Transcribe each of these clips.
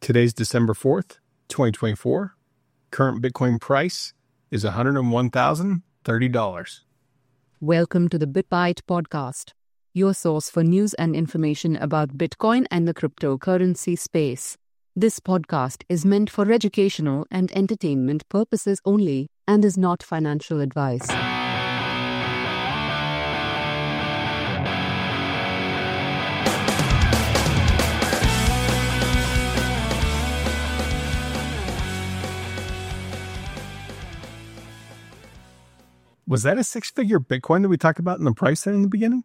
Today's December 4th, 2024. Current Bitcoin price is $101,030. Welcome to the BitBite podcast, your source for news and information about Bitcoin and the cryptocurrency space. This podcast is meant for educational and entertainment purposes only and is not financial advice. Was that a six-figure Bitcoin that we talked about in the price there in the beginning?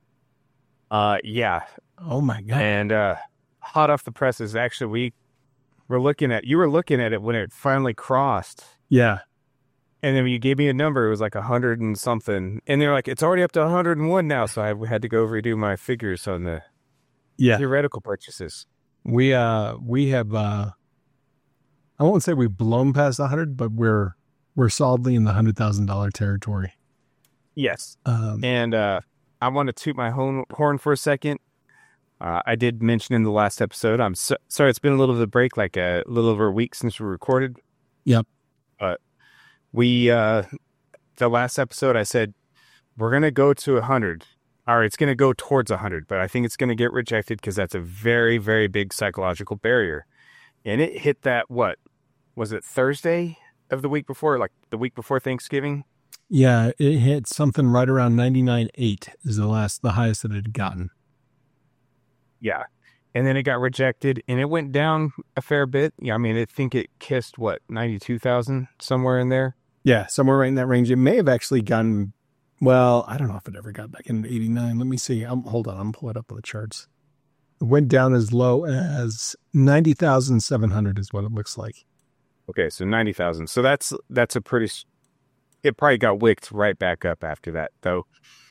Yeah. Oh my God. And hot off the presses, actually, you were looking at it when it finally crossed. Yeah. And then when you gave me a number, it was like 100 and something. And they're like, it's already up to 101 now. So I had to go redo my figures on the theoretical purchases. We have, I won't say we've blown past 100, but we're solidly in the $100,000 territory. Yes. And I want to toot my horn for a second. I did mention in the last episode, I'm sorry, it's been a little bit of a break, like a little over a week since we recorded. Yep. But the last episode, I said, we're going to go to 100. Or it's going to go towards 100, but I think it's going to get rejected because that's a very, very big psychological barrier. And it hit that, what? Was it Thursday of the week before, like the week before Thanksgiving? Yeah, it hit something right around 99.8 is the highest that it had gotten. Yeah. And then it got rejected and it went down a fair bit. Yeah, I mean, I think it kissed, 92,000, somewhere in there? Yeah, somewhere right in that range. It may have actually gotten, well, I don't know if it ever got back into 89. Let me see. Hold on, I'm pulling it up on the charts. It went down as low as 90,700 is what it looks like. Okay, so 90,000. So that's a pretty, it probably got wicked right back up after that, though.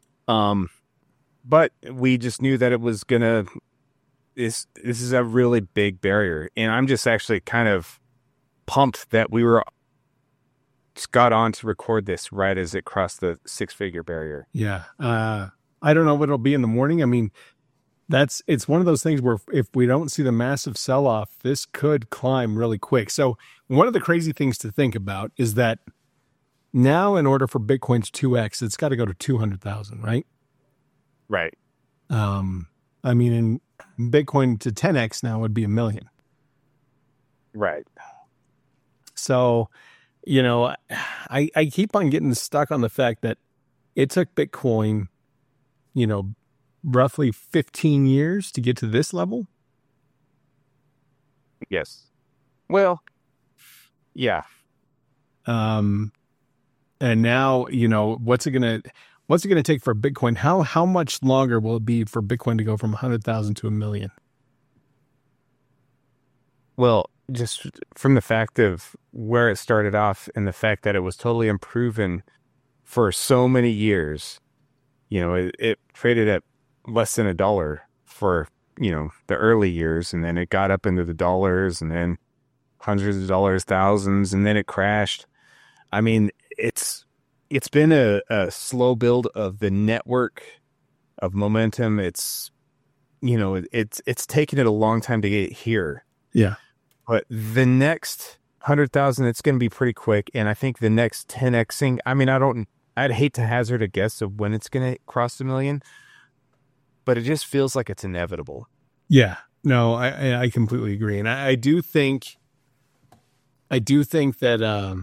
But we just knew that it was going to, this is a really big barrier. And I'm just actually kind of pumped that we got on to record this right as it crossed the six-figure barrier. Yeah. I don't know what it'll be in the morning. I mean, it's one of those things where if we don't see the massive sell-off, this could climb really quick. So one of the crazy things to think about is that now in order for Bitcoin to 2x, it's got to go to 200,000, right? Right. I mean, in Bitcoin to 10x now would be 1 million. Right. So, I keep on getting stuck on the fact that it took Bitcoin, roughly 15 years to get to this level. Yes. Well, yeah. And now, what's it going to take for Bitcoin? How much longer will it be for Bitcoin to go from 100,000 to 1 million? Well, just from the fact of where it started off and the fact that it was totally unproven for so many years, it traded at less than $1 for, the early years. And then it got up into the dollars and then hundreds of dollars, thousands, and then it crashed. I mean, it's been a slow build of the network of momentum. It's taken it a long time to get here. Yeah. But the next 100,000, it's going to be pretty quick. And I think the next 10xing, I mean, I'd hate to hazard a guess of when it's going to cross 1 million, but it just feels like it's inevitable. Yeah, no, I completely agree. And I do think that,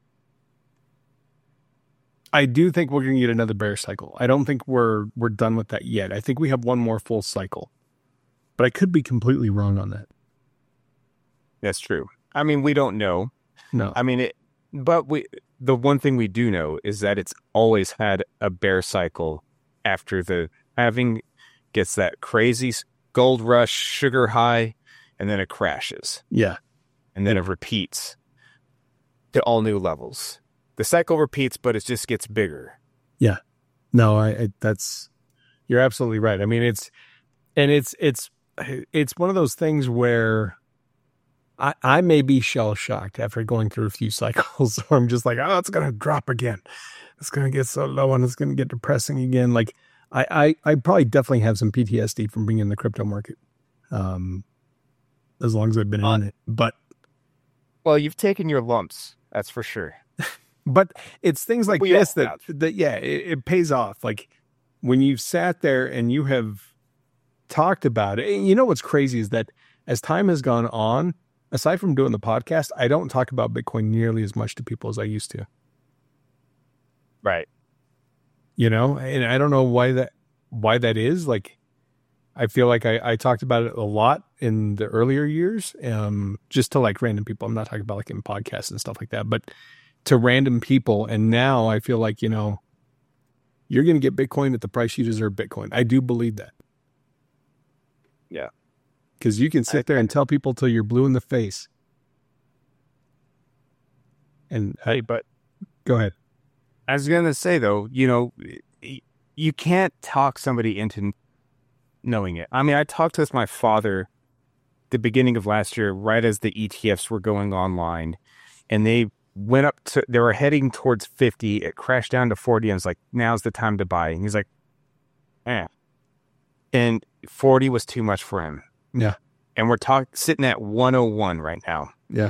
I do think we're going to get another bear cycle. I don't think we're done with that yet. I think we have one more full cycle, but I could be completely wrong on that. That's true. I mean, we don't know. No. I mean, the one thing we do know is that it's always had a bear cycle after the halving gets that crazy gold rush, sugar high, and then it crashes. Yeah. And then it repeats to all new levels. The cycle repeats, but it just gets bigger. Yeah. No, you're absolutely right. I mean, it's one of those things where I may be shell shocked after going through a few cycles where I'm just like, oh, it's going to drop again. It's going to get so low and it's going to get depressing again. Like I probably definitely have some PTSD from being in the crypto market. as long as I've been in it. But well, you've taken your lumps, that's for sure. But it's things like this that it pays off. Like when you've sat there and you have talked about it. And you know what's crazy is that as time has gone on, aside from doing the podcast, I don't talk about Bitcoin nearly as much to people as I used to. Right. You know, and I don't know why that is. Like, I feel like I talked about it a lot in the earlier years, just to like random people. I'm not talking about like in podcasts and stuff like that, but to random people. And now I feel like, you know, you're going to get Bitcoin at the price you deserve Bitcoin. I do believe that. Yeah. Because you can sit there and tell people till you're blue in the face. And hey, but go ahead. I was going to say, though, you know, you can't talk somebody into knowing it. I mean, I talked with my father the beginning of last year, right as the ETFs were going online, and they were heading towards 50. It crashed down to 40. And I was like, now's the time to buy. And he's like, and 40 was too much for him. Yeah. And we're sitting at 101 right now. Yeah.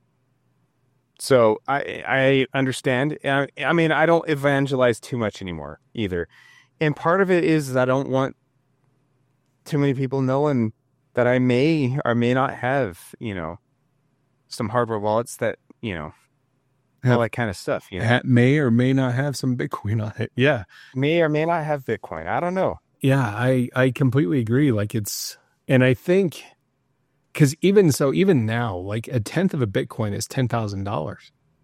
So I understand. I mean, I don't evangelize too much anymore either. And part of it is I don't want too many people knowing that I may or may not have, you know, some hardware wallets that, you know, all that kind of stuff. You know? May or may not have some Bitcoin on it. Yeah. May or may not have Bitcoin. I don't know. Yeah, I completely agree. Like and I think, because even now, like a tenth of a Bitcoin is $10,000.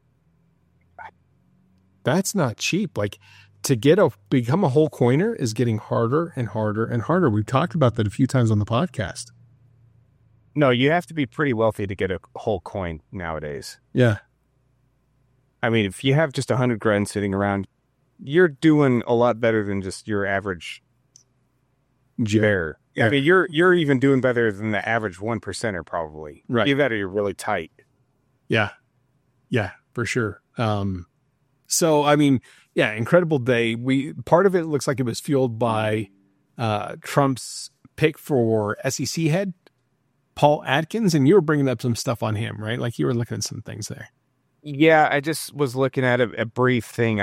That's not cheap. Like to become a whole coiner is getting harder and harder and harder. We've talked about that a few times on the podcast. No, you have to be pretty wealthy to get a whole coin nowadays. Yeah. I mean, if you have just 100 grand sitting around, you're doing a lot better than just your average bear. Yeah. I mean, you're even doing better than the average 1%er probably. Right. Either that or you're really tight. Yeah. Yeah, for sure. So, I mean, yeah, incredible day. Part of it looks like it was fueled by Trump's pick for SEC head, Paul Atkins, and you were bringing up some stuff on him, right? Like you were looking at some things there. Yeah, I just was looking at a brief thing.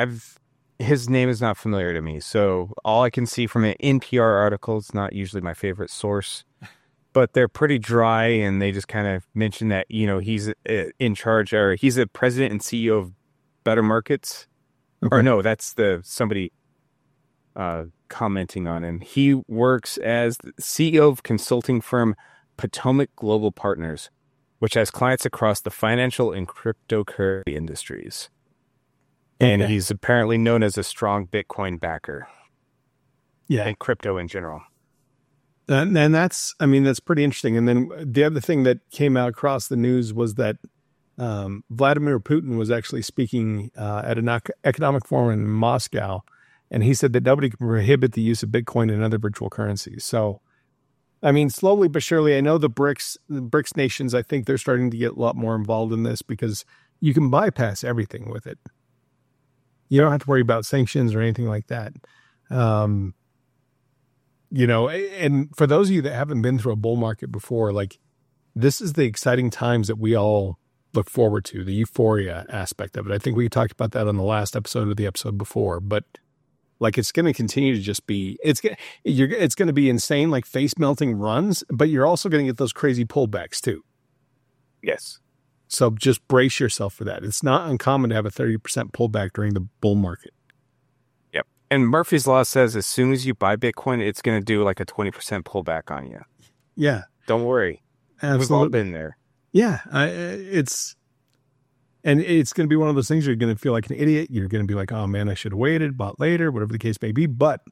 His name is not familiar to me. So all I can see from an NPR article, it's not usually my favorite source, but they're pretty dry. And they just kind of mention that, you know, he's in charge, or he's the president and CEO of Better Markets. Okay. Or no, that's somebody commenting on him. He works as the CEO of consulting firm Potomac Global Partners, which has clients across the financial and cryptocurrency industries. And he's apparently known as a strong Bitcoin backer. Yeah. And crypto in general. And that's pretty interesting. And then the other thing that came out across the news was that Vladimir Putin was actually speaking at an economic forum in Moscow. And he said that nobody can prohibit the use of Bitcoin and other virtual currencies. So, I mean, slowly but surely, I know the BRICS nations, I think they're starting to get a lot more involved in this because you can bypass everything with it. You don't have to worry about sanctions or anything like that. You know, and for those of you that haven't been through a bull market before, like this is the exciting times that we all look forward to, the euphoria aspect of it. I think we talked about that on the last episode or the episode before, but like it's going to continue to just be, it's going to be insane, like face melting runs, but you're also going to get those crazy pullbacks too. Yes. So just brace yourself for that. It's not uncommon to have a 30% pullback during the bull market. Yep. And Murphy's Law says as soon as you buy Bitcoin, it's going to do like a 20% pullback on you. Yeah. Don't worry. Absolutely. We've all been there. Yeah. It's going to be one of those things you're going to feel like an idiot. You're going to be like, oh man, I should have waited, bought later, whatever the case may be. But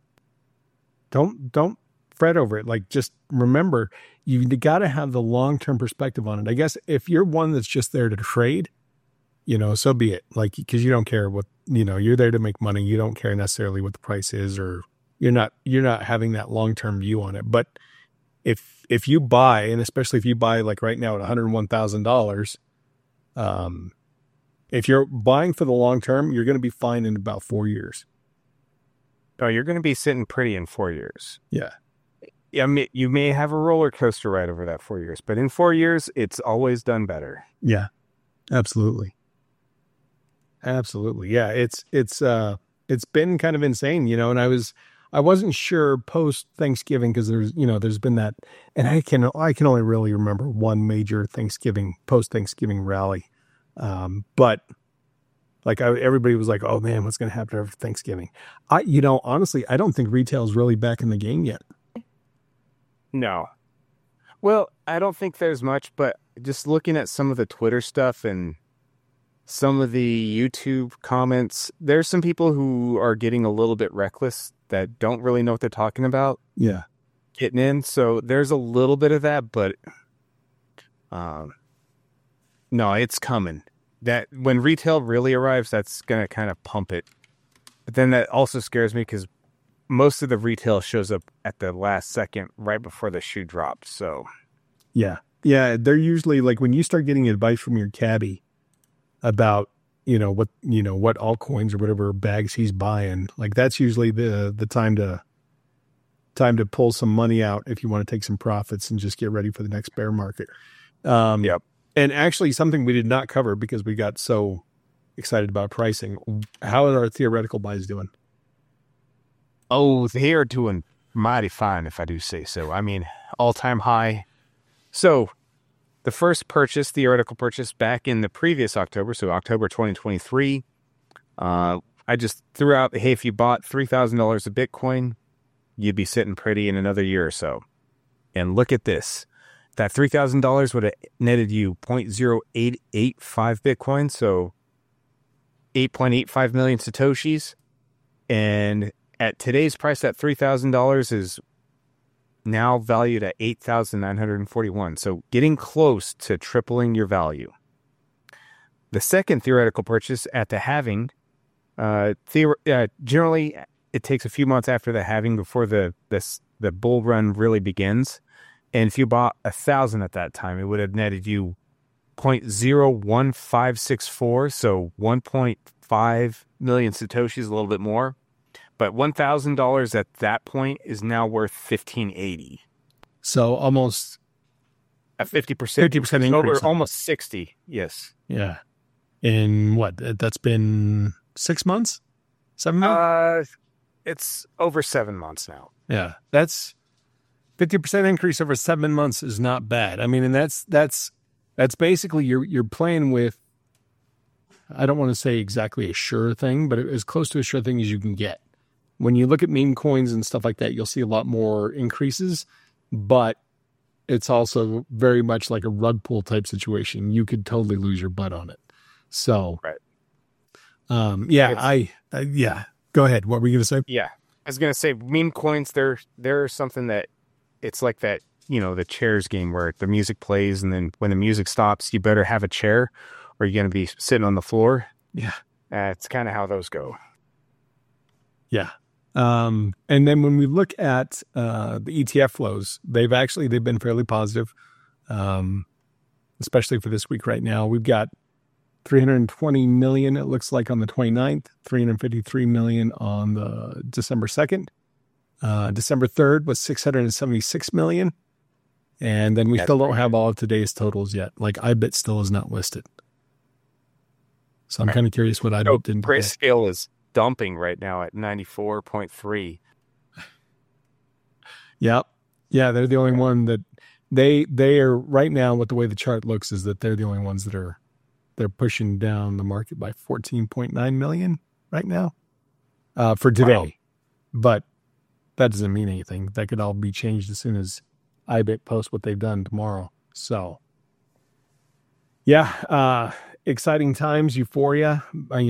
don't fret over it. Like, just remember, you got to have the long-term perspective on it. I guess if you're one that's just there to trade, you know, so be it. Like, because you don't care what, you know, you're there to make money. You don't care necessarily what the price is, or you're not having that long-term view on it. But if you buy, and especially if you buy like right now at $101,000, if you're buying for the long term, you're going to be fine in about 4 years. Oh, you're going to be sitting pretty in 4 years. Yeah. I mean, you may have a roller coaster ride over that 4 years, but in 4 years, it's always done better. Yeah, absolutely. Absolutely. Yeah. It's been kind of insane, and I wasn't sure post Thanksgiving because there's been that, and I can only really remember one major post Thanksgiving rally. But like everybody was like, oh man, what's going to happen after Thanksgiving? Honestly, I don't think retail's really back in the game yet. No. Well, I don't think there's much, but just looking at some of the Twitter stuff and some of the YouTube comments, there's some people who are getting a little bit reckless that don't really know what they're talking about. Yeah. Getting in. So there's a little bit of that, but no, it's coming. That when retail really arrives, that's going to kind of pump it. But then that also scares me because most of the retail shows up at the last second right before the shoe drops. So yeah. They're usually like when you start getting advice from your cabbie about, what altcoins or whatever bags he's buying, like that's usually the time to pull some money out if you want to take some profits and just get ready for the next bear market. Yep. And actually something we did not cover because we got so excited about pricing. How are our theoretical buys doing? Oh, they are doing mighty fine, if I do say so. I mean, all-time high. So the first theoretical purchase back in the previous October, so October 2023, I just threw out, hey, if you bought $3,000 of Bitcoin, you'd be sitting pretty in another year or so. And look at this. That $3,000 would have netted you 0.0885 Bitcoin, so 8.85 million Satoshis. And at today's price, that $3,000 is now valued at 8,941. So getting close to tripling your value. The second theoretical purchase at the halving, generally it takes a few months after the halving before the bull run really begins. And if you bought 1,000 at that time, it would have netted you 0.01564, so 1.5 million Satoshis, a little bit more. But $1,000 at that point is now worth $1,580. So almost a 50% increase. Almost 60. Yes. Yeah. In what? That's been 6 months? 7 months? It's over 7 months now. Yeah. That's 50% increase over 7 months is not bad. I mean, and that's basically you're playing with, I don't want to say exactly a sure thing, but as close to a sure thing as you can get. When you look at meme coins and stuff like that, you'll see a lot more increases, but it's also very much like a rug pull type situation. You could totally lose your butt on it. So, right. Yeah. Go ahead. What were you going to say? Yeah. I was going to say meme coins, they're something that it's like that, the chairs game where the music plays and then when the music stops, you better have a chair or you're going to be sitting on the floor. Yeah. It's kind of how those go. Yeah. And then when we look at the ETF flows, they've been fairly positive, especially for this week right now. We've got 320 million, it looks like, on the 29th, 353 million on the December 2nd. December 3rd was 676 million. And then we still don't have all of today's totals yet. Like IBIT still is not listed. So I'm kind of curious what IBIT didn't do. Grayscale is dumping right now at 94.3. Yep. Yeah, they're the only one that they are right now. What the way the chart looks is that they're the only ones that they're pushing down the market by 14.9 million right now for today. Wow. But that doesn't mean anything. That could all be changed as soon as IBIT posts what they've done tomorrow. So, yeah, exciting times, euphoria. I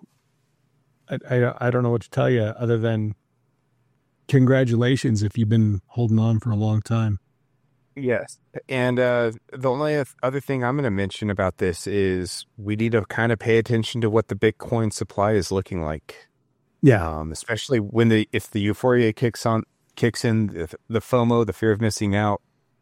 don't know what to tell you other than congratulations if you've been holding on for a long time. Yes. And the only other thing I'm going to mention about this is we need to kind of pay attention to what the Bitcoin supply is looking like. Yeah. Especially if the euphoria kicks in, the FOMO, the fear of missing out,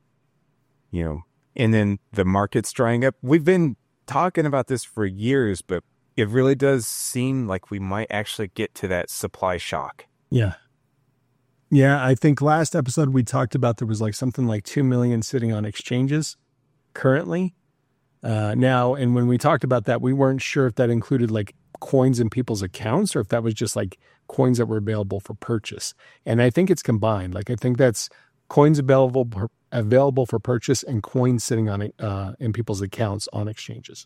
and then the market's drying up. We've been talking about this for years, but it really does seem like we might actually get to that supply shock. Yeah. Yeah, I think last episode we talked about there was like something like 2 million sitting on exchanges currently. Now, and when we talked about that, we weren't sure if that included like coins in people's accounts or if that was just like coins that were available for purchase. And I think it's combined. Like I think that's coins available for purchase and coins sitting on in people's accounts on exchanges.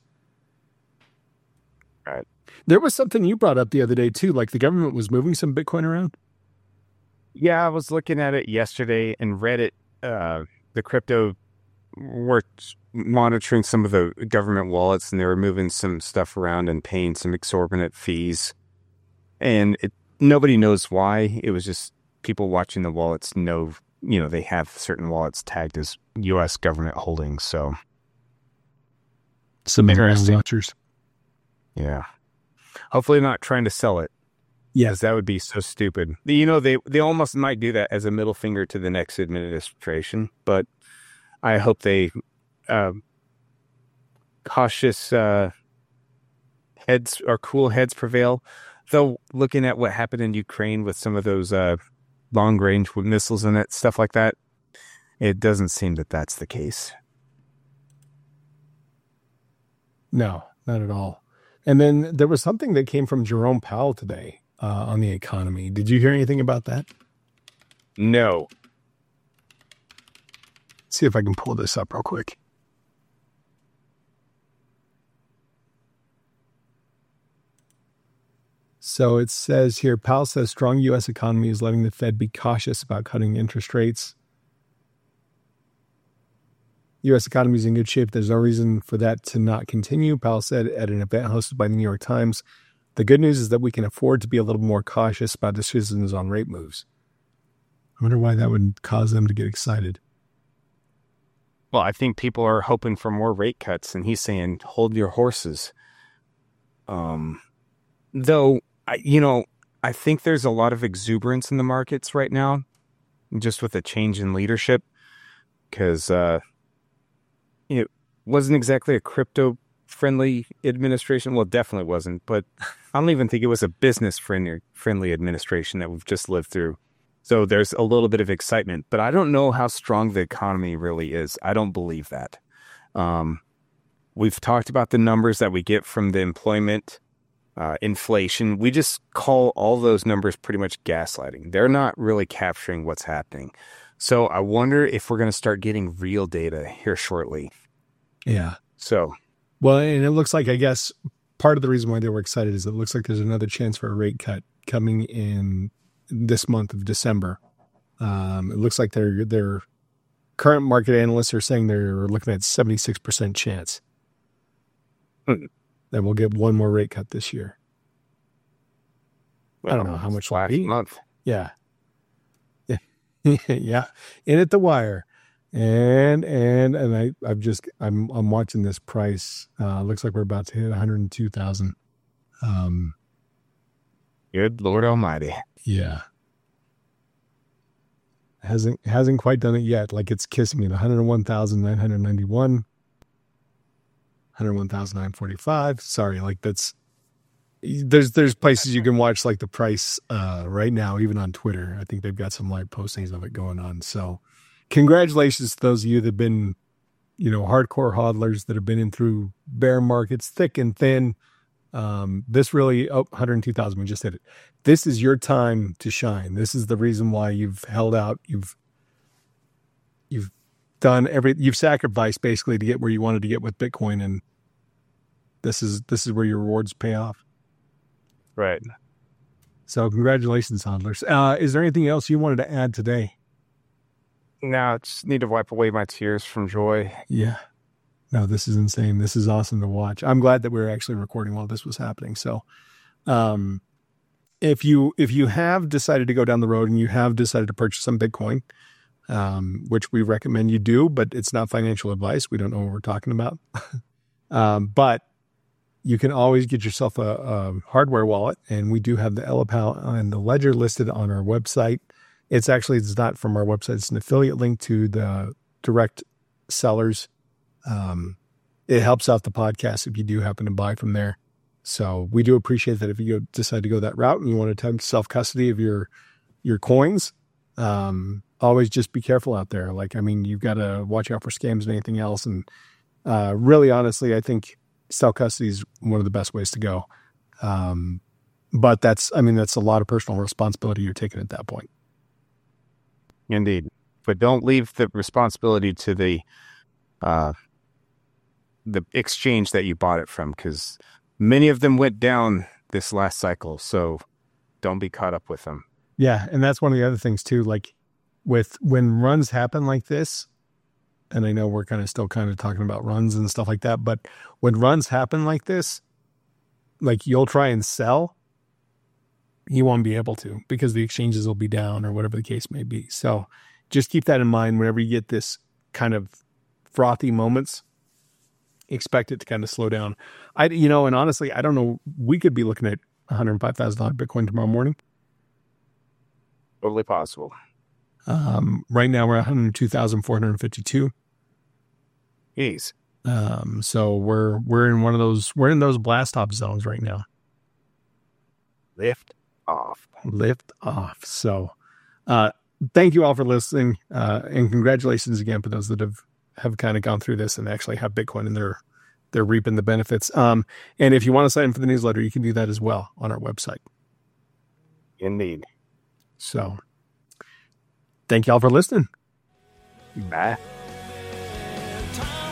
Right. There was something you brought up the other day too, like the government was moving some Bitcoin around. Yeah, I was looking at it yesterday and Reddit, the crypto were monitoring some of the government wallets and they were moving some stuff around and paying some exorbitant fees. And nobody knows why. It was just people watching the wallets know, they have certain wallets tagged as U.S. government holdings. So some interesting watchers. Yeah. Hopefully not trying to sell it. Yes, that would be so stupid. They almost might do that as a middle finger to the next administration, but I hope they cautious heads or cool heads prevail. Though looking at what happened in Ukraine with some of those long range missiles and stuff like that, it doesn't seem that that's the case. No, not at all. And then there was something that came from Jerome Powell today on the economy. Did you hear anything about that? No. See if I can pull this up real quick. So it says here, Powell says strong U.S. economy is letting the Fed be cautious about cutting interest rates. U.S. economy is in good shape. There's no reason for that to not continue, Powell said at an event hosted by the New York Times. The good news is that we can afford to be a little more cautious about decisions on rate moves. I wonder why that would cause them to get excited. Well, I think people are hoping for more rate cuts, and he's saying, hold your horses. Though, I think there's a lot of exuberance in the markets right now, just with a change in leadership, because it wasn't exactly a crypto-friendly administration. Well, it definitely wasn't, but I don't even think it was a business-friendly administration that we've just lived through. So there's a little bit of excitement, but I don't know how strong the economy really is. I don't believe that. We've talked about the numbers that we get from the employment, inflation. We just call all those numbers pretty much gaslighting. They're not really capturing what's happening. So I wonder if we're going to start getting real data here shortly. Yeah. So. Well, and it looks like, I guess, part of the reason why they were excited is it looks like there's another chance for a rate cut coming in this month of December. It looks like their current market analysts are saying they're looking at 76% chance that we'll get one more rate cut this year. Well, I don't know how much last month. Yeah. Yeah. In at the wire. And I'm watching this price. Looks like we're about to hit 102,000. Good Lord Almighty. Yeah. Hasn't quite done it yet. Like it's kissing me. 101,991, 101,945. Sorry. Like there's places you can watch like the price, right now, even on Twitter. I think they've got some live postings of it going on. So congratulations to those of you that have been, hardcore hodlers that have been in through bear markets, thick and thin. This really, 102,000, we just hit it. This is your time to shine. This is the reason why you've held out. You've done you've sacrificed basically to get where you wanted to get with Bitcoin. And this is where your rewards pay off. Right. So congratulations, hodlers. Is there anything else you wanted to add today? No, I just need to wipe away my tears from joy. Yeah. No, this is insane. This is awesome to watch. I'm glad that we were actually recording while this was happening. So, if you have decided to go down the road and you have decided to purchase some Bitcoin, which we recommend you do, but it's not financial advice. We don't know what we're talking about. But you can always get yourself a hardware wallet, and we do have the Ellipal and the Ledger listed on our website. It's not from our website. It's an affiliate link to the direct sellers. It helps out the podcast if you do happen to buy from there. So we do appreciate that if you decide to go that route and you want to attempt self-custody of your coins, Always just be careful out there. Like, I mean, you've got to watch out for scams and anything else. And really, honestly, I think self custody is one of the best ways to go. But that's a lot of personal responsibility you're taking at that point. Indeed. But don't leave the responsibility to the exchange that you bought it from, because many of them went down this last cycle. So don't be caught up with them. Yeah. And that's one of the other things too, like when runs happen like this, and I know we're still talking about runs and stuff like that, but when runs happen like this, like you'll try and sell, you won't be able to because the exchanges will be down or whatever the case may be. So just keep that in mind whenever you get this kind of frothy moments. Expect it to kind of slow down. And honestly, I don't know. We could be looking at $105,000 Bitcoin tomorrow morning. Totally possible. Right now we're at 102,452. Jeez. So we're in we're in those blast off zones right now. Lift off. So, thank you all for listening. And congratulations again for those that have kind of gone through this and actually have Bitcoin and they're reaping the benefits. And if you want to sign in for the newsletter, you can do that as well on our website. Indeed. So thank you all for listening. Bye.